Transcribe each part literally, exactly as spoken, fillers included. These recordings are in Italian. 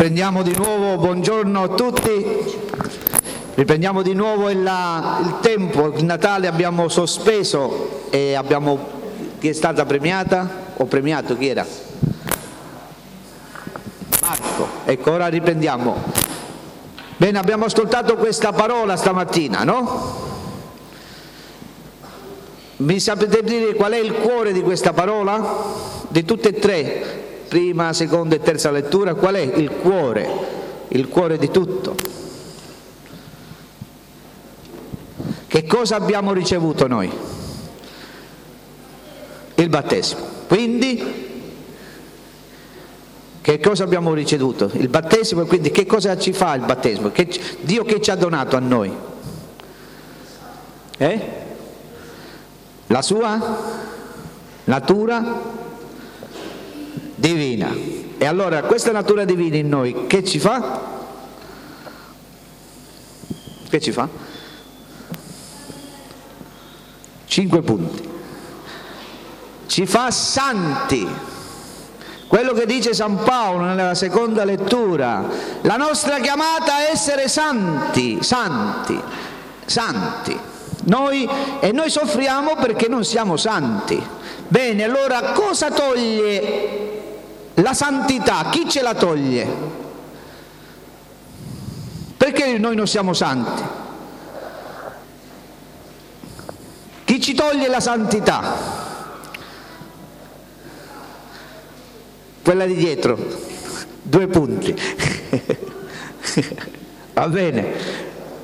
Riprendiamo di nuovo, buongiorno a tutti, riprendiamo di nuovo il, il tempo, il Natale abbiamo sospeso e abbiamo, chi è stata premiata o premiato, chi era? Marco, ecco ora riprendiamo. Bene, abbiamo ascoltato questa parola stamattina, no? Mi sapete dire qual è il cuore di questa parola? Di tutte e tre? Prima, seconda e terza lettura, qual è il cuore, il cuore di tutto? Che cosa abbiamo ricevuto noi? Il battesimo. Quindi, che cosa abbiamo ricevuto? Il battesimo, e quindi che cosa ci fa il battesimo? Che, Dio che ci ha donato a noi? Eh? La sua natura divina. E allora questa natura divina in noi che ci fa? Che ci fa? Cinque punti. Ci fa santi. Quello che dice San Paolo nella seconda lettura, la nostra chiamata è essere santi, santi, santi. Noi, e noi soffriamo perché non siamo santi. Bene, allora cosa toglie la santità? Chi ce la toglie? Perché noi non siamo santi? Chi ci toglie la santità? Quella di dietro, due punti. Va bene.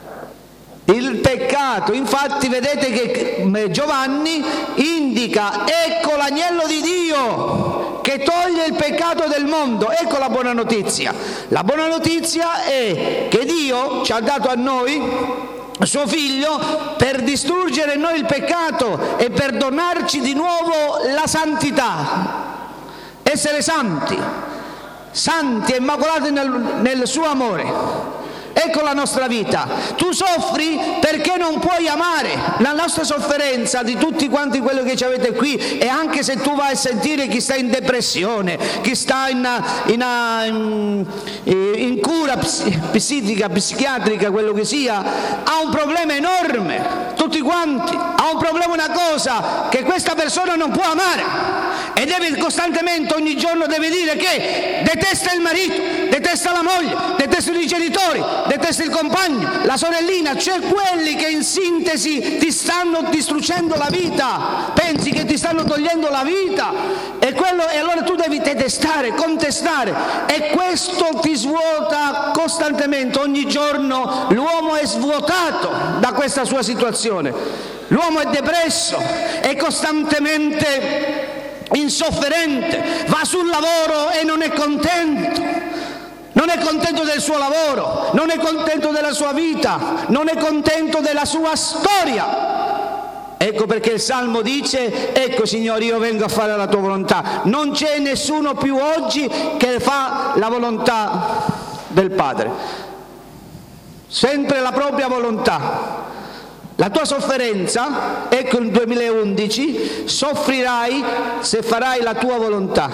Il peccato, infatti vedete che Giovanni indica, ecco l'agnello di Dio che toglie il peccato del mondo. Ecco la buona notizia. La buona notizia è che Dio ci ha dato a noi suo figlio per distruggere in noi il peccato e per donarci di nuovo la santità. Essere santi, santi e immacolati nel, nel suo amore. Ecco la nostra vita. Tu soffri perché non puoi amare. La nostra sofferenza di tutti quanti quelli che ci avete qui, e anche se tu vai a sentire chi sta in depressione, chi sta in, in, in, in cura psichica, psichiatrica, quello che sia, ha un problema enorme. Tutti quanti. Ha un problema, una cosa, che questa persona non può amare. E deve costantemente, ogni giorno deve dire che detesta il marito, detesta la moglie, detesta i genitori, detesta il compagno, la sorellina, cioè quelli che in sintesi ti stanno distruggendo la vita, pensi che ti stanno togliendo la vita, e, quello, e allora tu devi detestare, contestare, e questo ti svuota costantemente. Ogni giorno l'uomo è svuotato da questa sua situazione, l'uomo è depresso, è costantemente insofferente, va sul lavoro e non è contento, non è contento del suo lavoro, non è contento della sua vita, non è contento della sua storia. Ecco perché il Salmo dice, ecco Signore, io vengo a fare la tua volontà. Non c'è nessuno più oggi che fa la volontà del Padre, sempre la propria volontà. La tua sofferenza, ecco il duemilaundici, soffrirai se farai la tua volontà.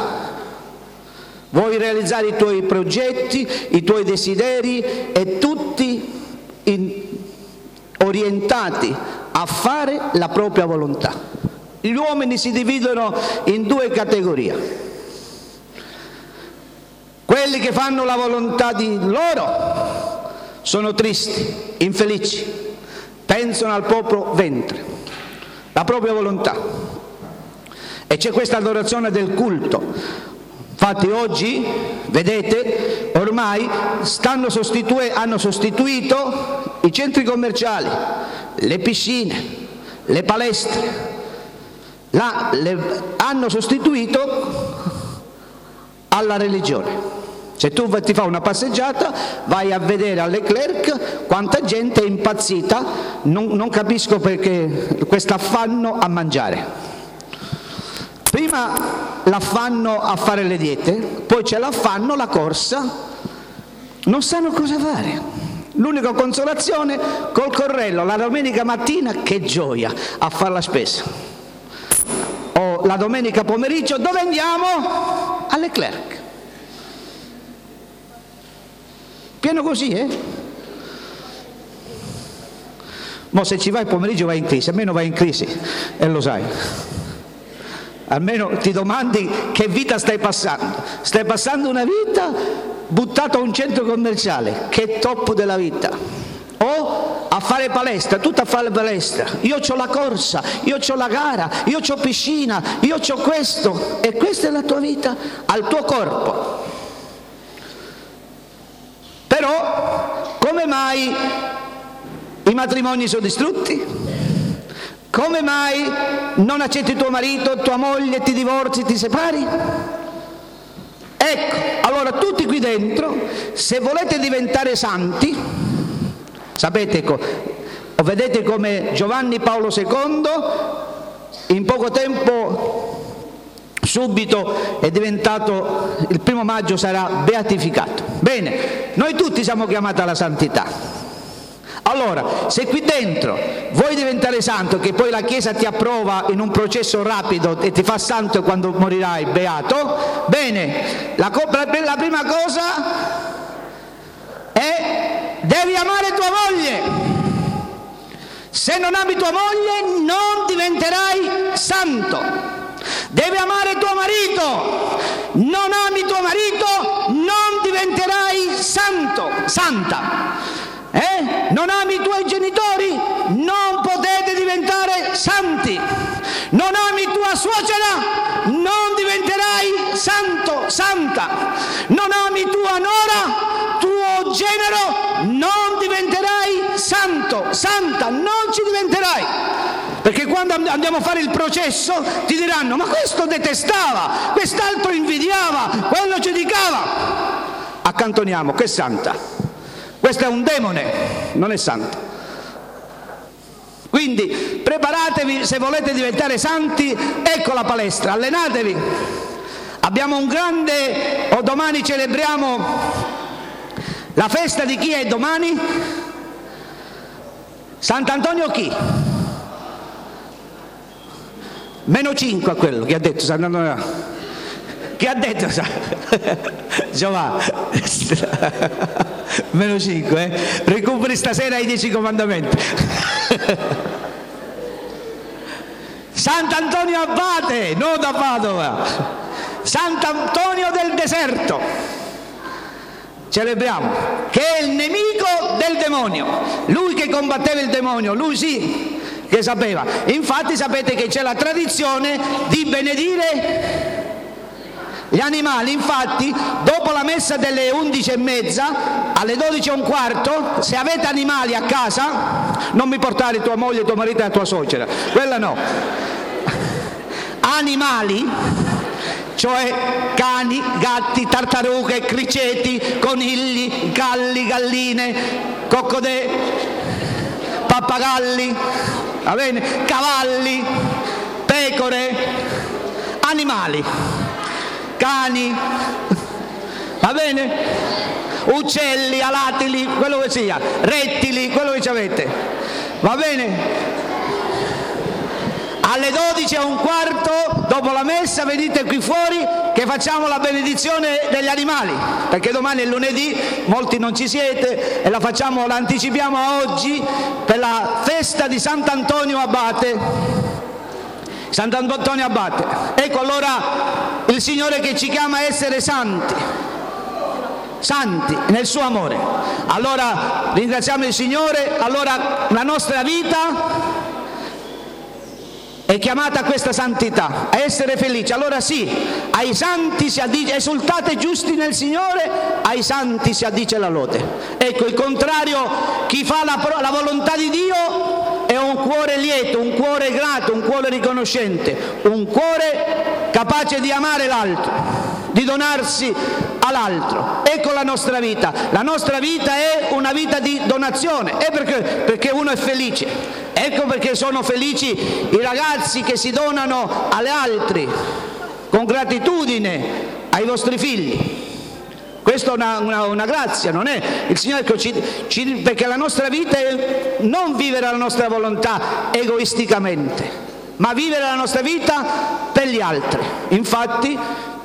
Vuoi realizzare i tuoi progetti, i tuoi desideri, e tutti in, orientati a fare la propria volontà. Gli uomini si dividono in due categorie. Quelli che fanno la volontà di loro sono tristi, infelici. Pensano al proprio ventre, la propria volontà. E c'è questa adorazione del culto. Infatti oggi, vedete, ormai stanno sostitu- hanno sostituito i centri commerciali, le piscine, le palestre, la, le, hanno sostituito alla religione. Se tu ti fai una passeggiata, vai a vedere a Leclerc quanta gente è impazzita, non, non capisco perché questo affanno a mangiare. Prima l'affanno a fare le diete, poi c'è l'affanno, la corsa, non sanno cosa fare. L'unica consolazione col corrello, la domenica mattina, che gioia, a fare la spesa. O la domenica pomeriggio, dove andiamo? A Leclerc. Pieno così, eh? Ma se ci vai il pomeriggio vai in crisi, almeno vai in crisi, e lo sai. Almeno ti domandi che vita stai passando. Stai passando una vita buttata a un centro commerciale, che top della vita. O a fare palestra, tutto a fare palestra. Io c'ho la corsa, io c'ho la gara, io c'ho piscina, io c'ho questo. E questa è la tua vita, al tuo corpo. Però, come mai i matrimoni sono distrutti? Come mai non accetti tuo marito, tua moglie, ti divorzi, ti separi? Ecco, allora tutti qui dentro, se volete diventare santi, sapete, vedete come Giovanni Paolo secondo in poco tempo, subito è diventato, il primo maggio sarà beatificato. Bene, noi tutti siamo chiamati alla santità. Allora, se qui dentro vuoi diventare santo, che poi la Chiesa ti approva in un processo rapido e ti fa santo quando morirai, beato, bene, la, la prima cosa è: devi amare tua moglie. Se non ami tua moglie non diventerai santo. Devi amare tuo marito. Non ami tuo marito non diventerai santo, santa. Eh? Non ami i tuoi genitori? Non potete diventare santi. Non ami tua suocera? Non diventerai santo, santa. Non ami tua nora, tuo genero? Non diventerai santo, santa. Non ci diventerai. Perché quando andiamo a fare il processo ti diranno: ma questo detestava, quest'altro invidiava, quello giudicava. Accantoniamo, che è santa. Questo è un demone, non è santo. Quindi preparatevi, se volete diventare santi, ecco la palestra, allenatevi. Abbiamo un grande, o domani celebriamo la festa di chi è domani? Sant'Antonio chi? Meno cinque a quello che ha detto Sant'Antonio. Che ha detto? Giovanni, meno cinque, eh? Recuperi stasera i dieci comandamenti. Sant'Antonio Abate, non da Padova, Sant'Antonio del deserto. Celebriamo, che è il nemico del demonio. Lui che combatteva il demonio, lui sì, che sapeva. Infatti sapete che c'è la tradizione di benedire gli animali. Infatti dopo la messa delle undici e mezza, alle dodici e un quarto, se avete animali a casa, non mi portare tua moglie, tuo marito e la tua suocera, quella no. Animali, cioè cani, gatti, tartarughe, criceti, conigli, galli, galline, coccodè, pappagalli, va bene? Cavalli, pecore, animali, cani, va bene? Uccelli, alatili, quello che sia, rettili, quello che ci avete, va bene? Alle dodici e un quarto, dopo la messa, venite qui fuori che facciamo la benedizione degli animali, perché domani è lunedì, molti non ci siete e la facciamo, la anticipiamo a oggi per la festa di Sant'Antonio Abate. Sant'Antonio Abate. Ecco allora il Signore che ci chiama a essere santi, santi nel suo amore. Allora ringraziamo il Signore. Allora la nostra vita è chiamata a questa santità, a essere felici. Allora sì, ai santi si addice, esultate giusti nel Signore, ai santi si addice la lode. Ecco, il contrario, chi fa la, la volontà di Dio è un cuore lieto, un cuore grato, un cuore riconoscente, un cuore capace di amare l'altro, di donarsi all'altro. Ecco la nostra vita. La nostra vita è una vita di donazione. E perché? Perché uno è felice. Ecco perché sono felici i ragazzi che si donano agli altri con gratitudine ai vostri figli. Questa è una, una, una grazia, non è il Signore che ci, ci, perché la nostra vita è non vivere la nostra volontà egoisticamente, ma vivere la nostra vita per gli altri. Infatti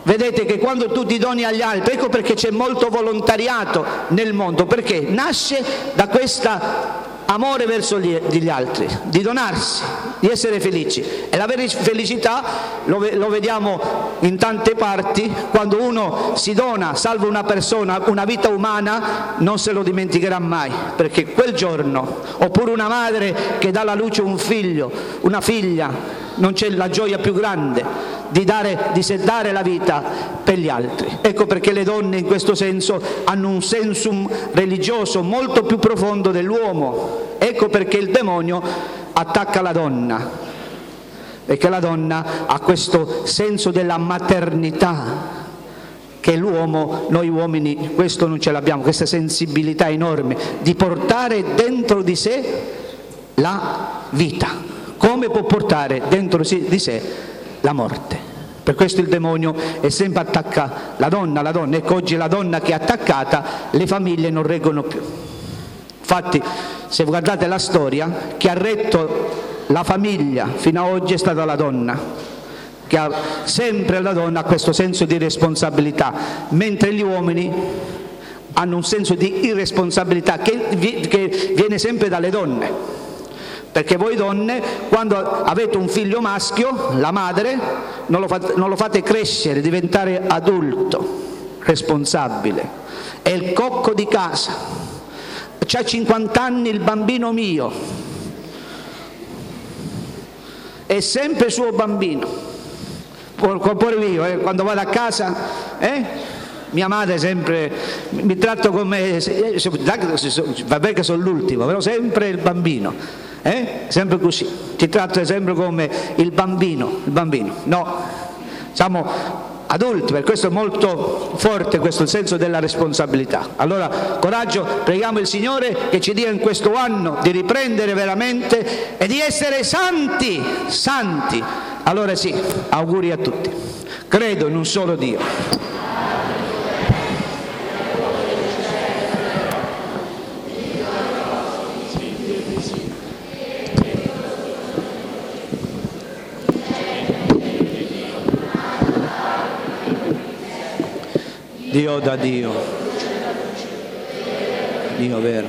Vedete che quando tu ti doni agli altri, ecco perché c'è molto volontariato nel mondo, perché nasce da questo amore verso gli altri, di donarsi, di essere felici. E la vera felicità lo, lo vediamo in tante parti: quando uno si dona, salva una persona, una vita umana, non se lo dimenticherà mai, perché quel giorno, oppure una madre che dà alla luce un figlio, una figlia, non c'è la gioia più grande di dare, di seddare la vita per gli altri. Ecco perché le donne in questo senso hanno un sensum religioso molto più profondo dell'uomo. Ecco perché il demonio attacca la donna, perché la donna ha questo senso della maternità che l'uomo, noi uomini questo non ce l'abbiamo, questa sensibilità enorme di portare dentro di sé la vita. Come può portare dentro di sé la morte? Per questo il demonio è sempre attacca la donna, la donna. Ecco, oggi la donna che è attaccata, le famiglie non reggono più. Infatti, se guardate la storia, chi ha retto la famiglia fino ad oggi è stata la donna, che ha sempre, la donna ha questo senso di responsabilità, mentre gli uomini hanno un senso di irresponsabilità che, che viene sempre dalle donne. Perché voi donne, quando avete un figlio maschio, la madre, non lo fate, non lo fate crescere, diventare adulto, responsabile. È il cocco di casa. C'ha cinquanta anni il bambino mio. È sempre suo bambino. Pure io, eh, quando vado a casa, eh? Mia madre sempre mi tratto come, vabbè che sono l'ultimo, però sempre il bambino. Eh? Sempre così, ti tratto sempre come il bambino, il bambino. No, siamo adulti, per questo è molto forte questo senso della responsabilità. Allora, coraggio, preghiamo il Signore che ci dia in questo anno di riprendere veramente e di essere santi, santi. Allora sì, auguri a tutti. Credo in un solo Dio. Dio da Dio, Dio vero.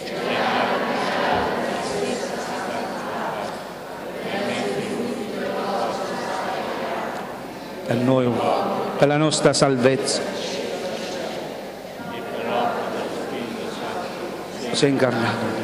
Per noi, per la nostra salvezza. Sei incarnato.